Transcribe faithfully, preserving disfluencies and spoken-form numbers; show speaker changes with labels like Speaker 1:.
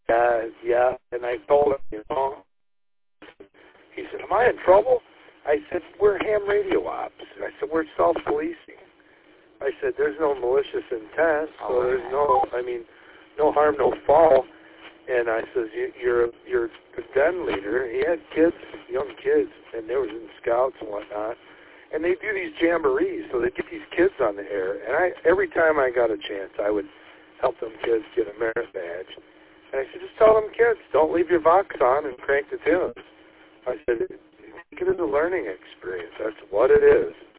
Speaker 1: yeah, yeah. And I told him, you know, he said, am I in trouble? I said, we're ham radio ops. I said, we're self-policing. I said, there's no malicious intent, so
Speaker 2: Oh,
Speaker 1: there's no, I mean, no harm, no foul. And I says, you, you're you're a den leader. He had kids, young kids, and they was in scouts and whatnot. And they do these jamborees, so they get these kids on the air. And I every time I got a chance, I would help them kids get a merit badge. And I said, just tell them kids, don't leave your Vox on and crank the tunes. I said, take it as a learning experience. That's what it is.